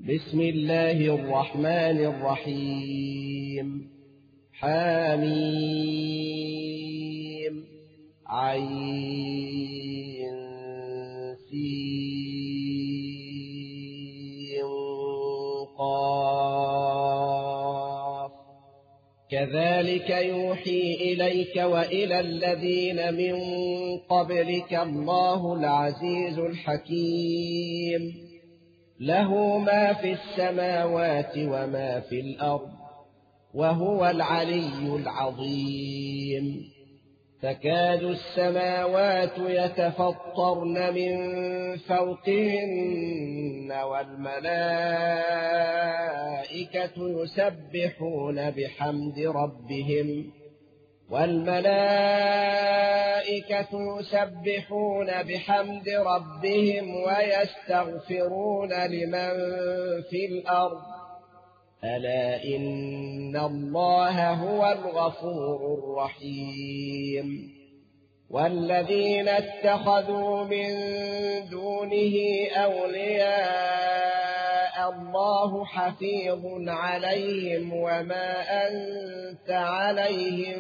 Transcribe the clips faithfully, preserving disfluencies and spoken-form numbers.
بسم الله الرحمن الرحيم. حميم عين سين قاف. كذلك يوحي إليك وإلى الذين من قبلك الله العزيز الحكيم، له ما في السماوات وما في الأرض، وهو العلي العظيم. تكاد السماوات يتفطرن من فوقهن والملائكة يسبحون بحمد ربهم والملائكة يسبحون بحمد ربهم ويستغفرون لمن في الأرض، ألا إن الله هو الغفور الرحيم. والذين اتخذوا من دونه أولياء الله حفيظ عليهم وما أنت عليهم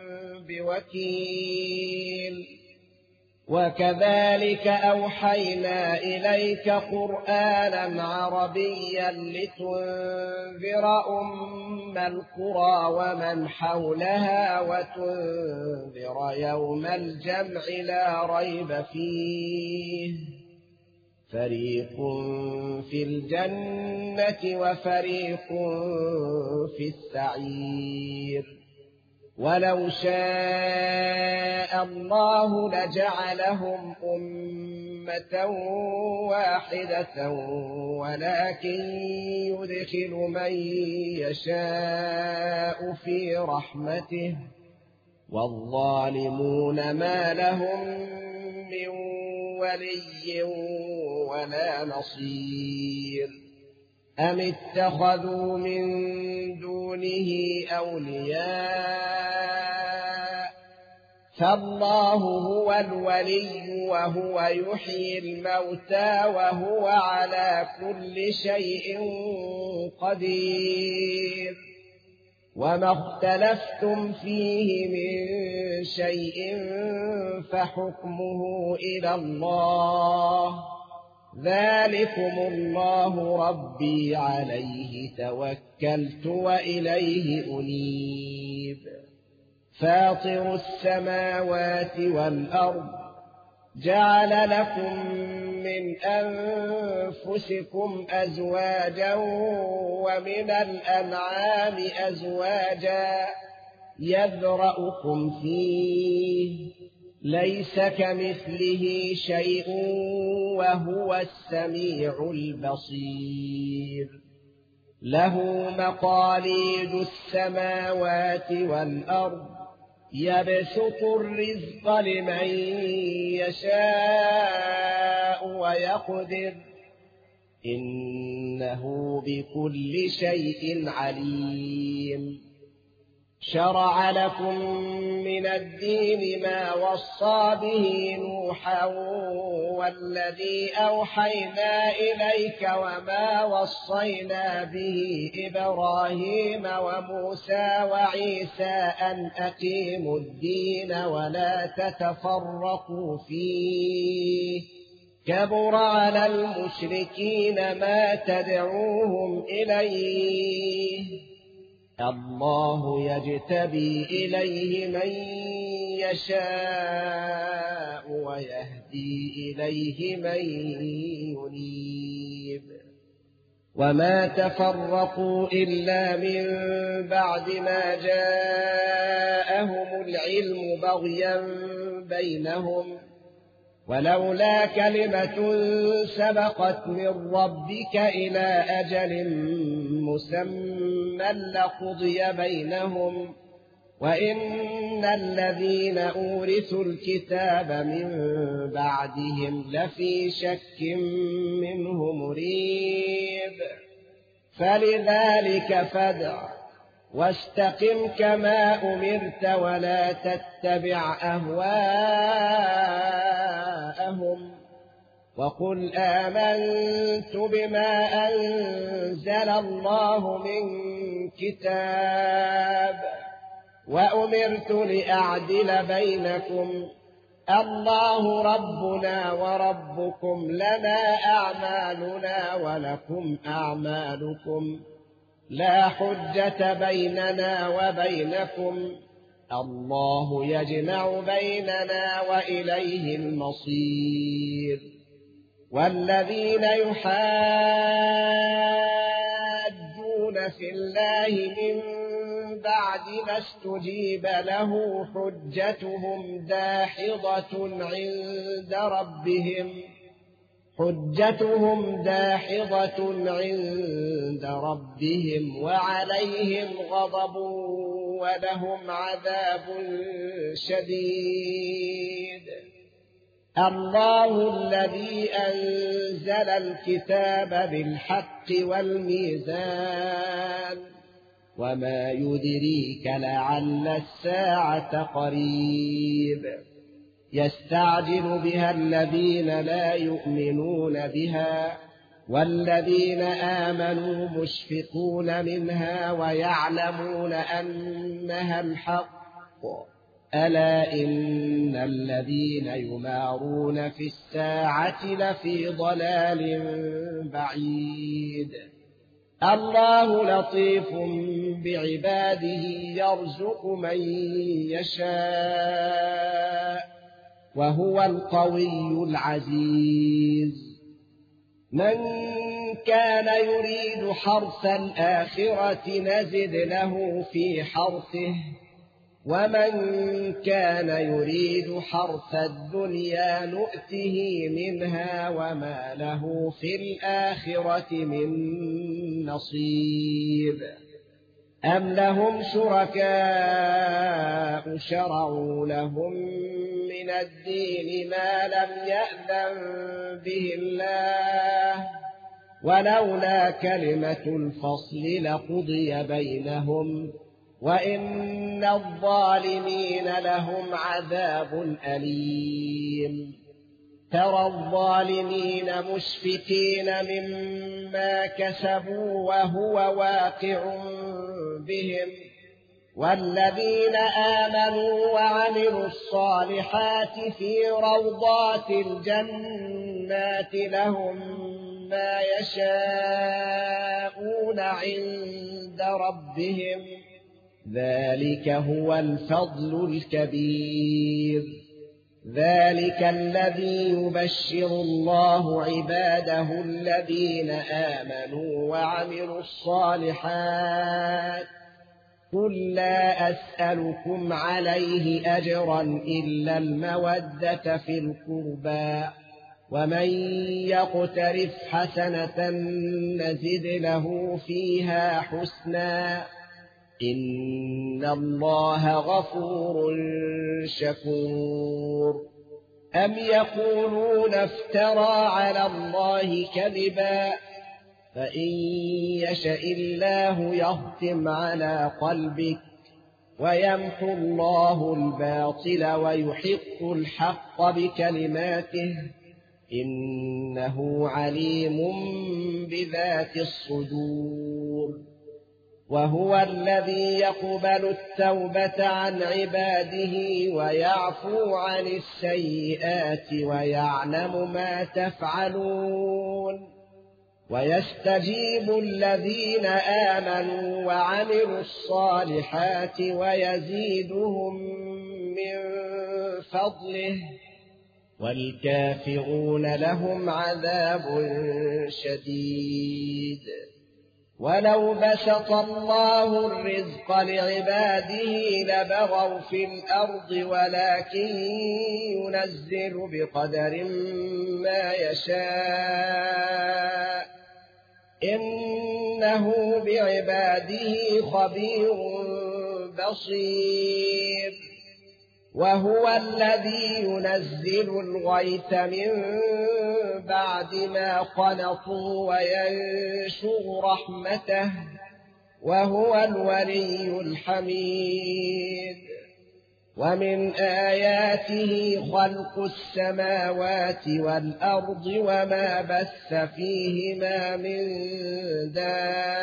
بوكيل. وكذلك أوحينا إليك قرآنا عربيا لتنذر أم القرى ومن حولها وتنذر يوم الجمع لا ريب فيه، فريق في الجنة وفريق في السعير. ولو شاء الله لجعلهم أمة واحدة ولكن يدخل من يشاء في رحمته، والظالمون ما لهم من ولي ولا نصير. أم اتخذوا من دونه أولياء، فالله هو الولي وهو يحيي الموتى وهو على كل شيء قدير. وما اختلفتم فيه من شيء فحكمه إلى الله، ذلكم الله ربي عليه توكلت وإليه أنيب. فاطر السماوات والأرض، جعل لكم من أنفسكم أزواجا ومن الأنعام أزواجا يذرأكم فيه، ليس كمثله شيء وهو السميع البصير. له مقاليد السماوات والأرض، يبسط الرزق لمن يشاء ويقدر، إنه بكل شيء عليم. شرع لكم من الدين ما وصى به نوحا والذي أوحينا إليك وما وصينا به إبراهيم وموسى وعيسى أن أقيموا الدين ولا تتفرقوا فيه، كبر على المشركين ما تدعوهم إليه. الله يجتبي إليه من يشاء ويهدي إليه من ينيب. وما تفرقوا إلا من بعد ما جاءهم العلم بغيا بينهم، ولولا كلمة سبقت من ربك إلى أجل مسمى لقضي بينهم، وإن الذين أورثوا الكتاب من بعدهم لفي شك منه مريب. فلذلك فادع واستقم كما أمرت ولا تتبع أهواءهم، وقل آمنت بما أنزل أنزل الله من كتاب وأمرت لأعدل بينكم الله ربنا وربكم لنا أعمالنا ولكم أعمالكم لا حجة بيننا وبينكم الله يجمع بيننا وإليه المصير والذين يحاجون في الله من بعد ما استجيب له حجتهم داحضة عند ربهم حجتهم داحضة عند ربهم وعليهم غضب ولهم عذاب شديد الله الذي أنزل الكتاب بالحق والميزان وما يدريك لعل الساعة قريب يستعجل بها الذين لا يؤمنون بها والذين آمنوا مشفقون منها ويعلمون أنها الحق ألا إن الذين يمارون في الساعة لفي ضلال بعيد الله لطيف بعباده يرزق من يشاء وهو القوي العزيز من كان يريد حرث الآخرة نزد له في حرثه ومن كان يريد حرث الدنيا نؤته منها وما له في الآخرة من نصيب أم لهم شركاء شرعوا لهم من الدين ما لم يأذن به الله ولولا كلمة الفصل لقضي بينهم وإن الظالمين لهم عذاب أليم ترى الظالمين مشفقين مما كسبوا وهو واقع بهم والذين آمنوا وعملوا الصالحات في روضات الجنات لهم ما يشاءون عند ربهم ذلك هو الفضل الكبير ذلك الذي يبشر الله عباده الذين آمنوا وعملوا الصالحات قل لا أسألكم عليه أجرا إلا المودة في القربى ومن يقترف حسنة نزد له فيها حسنا إن الله غفور شكور أم يقولون افترى على الله كذبا فإن يشأ الله يختم على قلبك ويمحو الله الباطل ويحق الحق بكلماته إنه عليم بذات الصدور وهو الذي يقبل التوبة عن عباده ويعفو عن السيئات ويعلم ما تفعلون ويستجيب الذين آمنوا وعملوا الصالحات ويزيدهم من فضله والكافرون لهم عذاب شديد ولو بسط الله الرزق لعباده لبغوا في الأرض ولكن ينزل بقدر ما يشاء إنه بعباده خبير بصير وهو الذي ينزل الغيث من بعد ما قنطوا وينشر رحمته وهو الولي الحميد ومن آياته خلق السماوات والأرض وما بث فيهما من دابة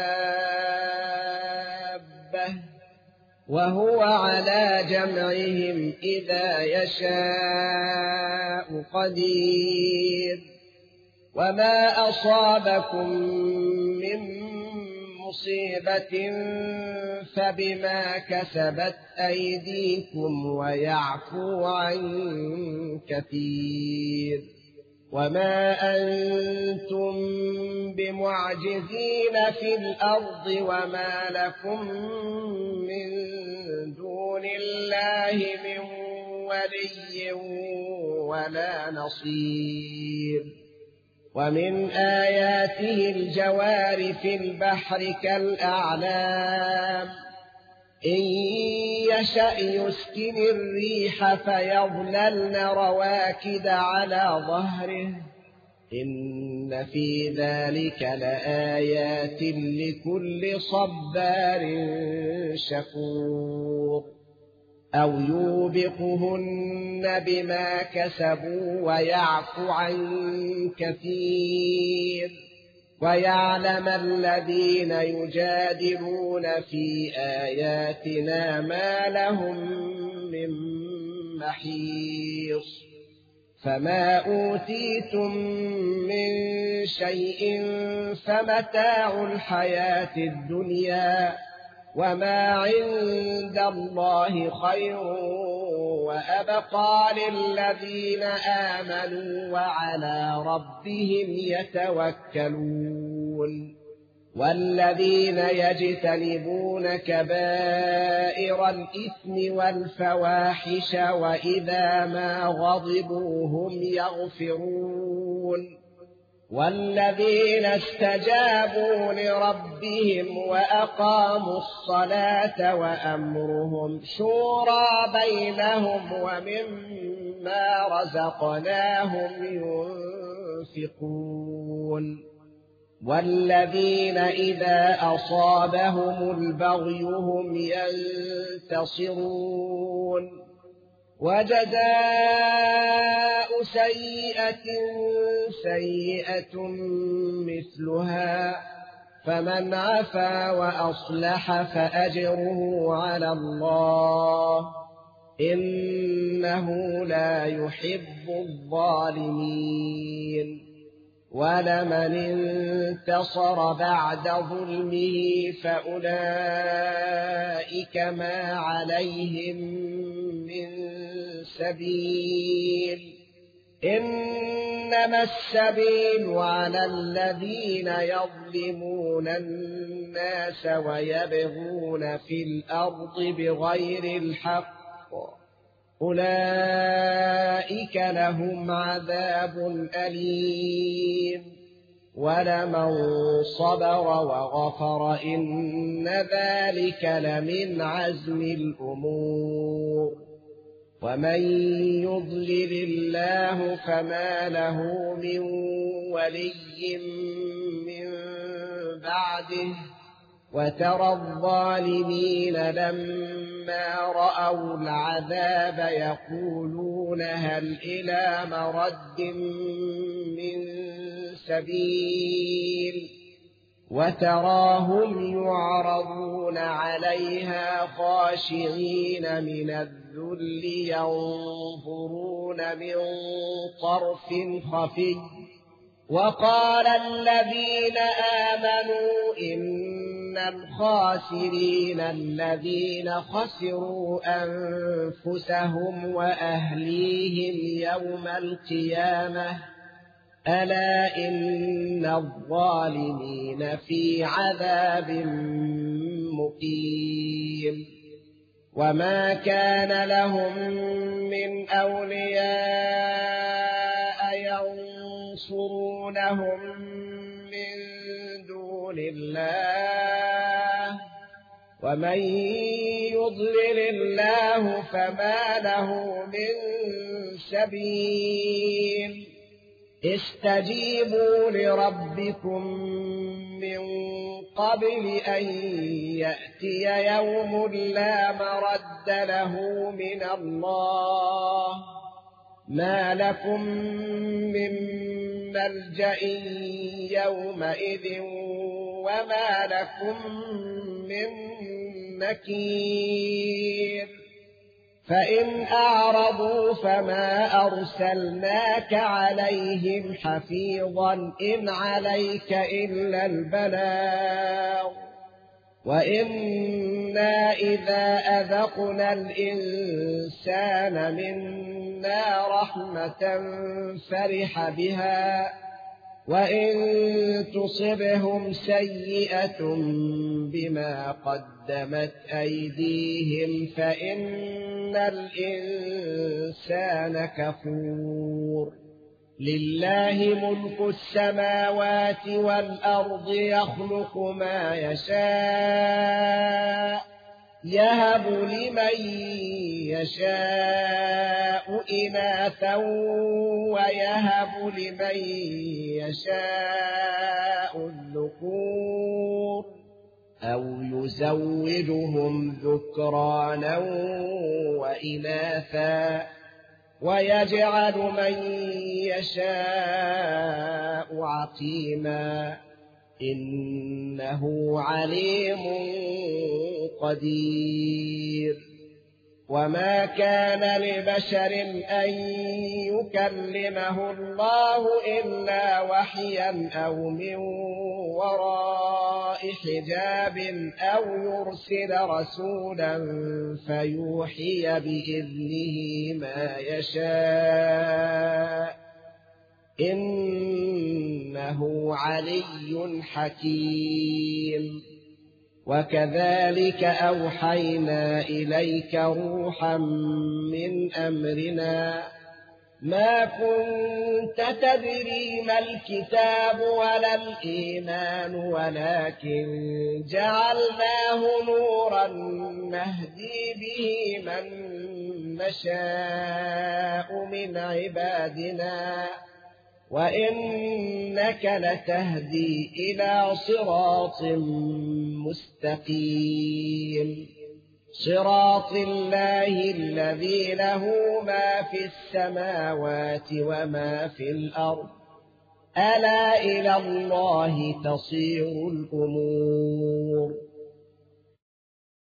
وهو على جمعهم إذا يشاء قدير وما أصابكم من مصيبة فبما كسبت أيديكم ويعفو عن كثير وما أنتم بمعجزين في الأرض وما لكم من دون الله من ولي ولا نصير ومن آياته الجوار في البحر كالأعلام إن يشأ يسكن الريح فيظللن رواكد على ظهره إن في ذلك لآيات لكل صبار شكور أو يوبقهن بما كسبوا ويعفو عن كثير ويعلم الذين يجادلون في آياتنا ما لهم من محيص فما أوتيتم من شيء فمتاع الحياة الدنيا وما عند الله خير وأبقى للذين آمنوا وعلى ربهم يتوكلون والذين يجتنبون كبائر الإثم والفواحش وإذا ما غضبوا هم يغفرون والذين استجابوا لربهم وأقاموا الصلاة وأمرهم شورى بينهم ومما رزقناهم ينفقون والذين إذا أصابهم البغي هم ينتصرون وجزاء سيئة سيئة مثلها فمن عفا وأصلح فأجره على الله إنه لا يحب الظالمين ولمن انتصر بعد ظلمه فأولئك ما عليهم من سبيل إنما السبيل على الذين يظلمون الناس ويبغون في الأرض بغير الحق أولئك لهم عذاب أليم ولمن صبر وغفر إن ذلك لمن عزم الأمور ومن يضلل الله فما له من ولي من بعده وترى الظالمين لما رأوا العذاب يقولون هل إلى مرد من سبيل وتراهم يعرضون عليها خاشعين من الذل ينظرون من طرف خفي وقال الذين آمنوا إن الخاسرين الذين خسروا أنفسهم وأهليهم يوم القيامة ألا إن الظالمين في عذاب مقيم وما كان لهم من أولياء ينصرونهم من دون الله ومن يضلل الله فما له من سبيل استجيبوا لربكم من قبل أن يأتي يوم لا مرد له من الله ما لكم من ملجأ يومئذ وما لكم من نكير فإن أعرضوا فما أرسلناك عليهم حفيظا إن عليك إلا البلاغ وإنا إذا أذقنا الإنسان منا رحمة فرح بها وإن تصبهم سيئة بما قدمت أيديهم فإن الإنسان كفور لله ملك السماوات والأرض يخلق ما يشاء يهب لمن يشاء إناثا ويهب لمن يشاء الذكور أو يزوجهم ذكرانا وإناثا ويجعل من يشاء عقيما إنه عليم قدير وما كان لبشر أن يكلمه الله إلا وحيا أو من وراء حجاب أو يرسل رسولا فيوحي بإذنه ما يشاء إنه علي حكيم وكذلك أوحينا إليك روحا من أمرنا ما كنت تدري ما الكتاب ولا الإيمان ولكن جعلناه نورا نهدي به من نشاء من عبادنا وإنك لتهدي إلى صراط مستقيم صراط الله الذي له ما في السماوات وما في الأرض ألا إلى الله تصير الأمور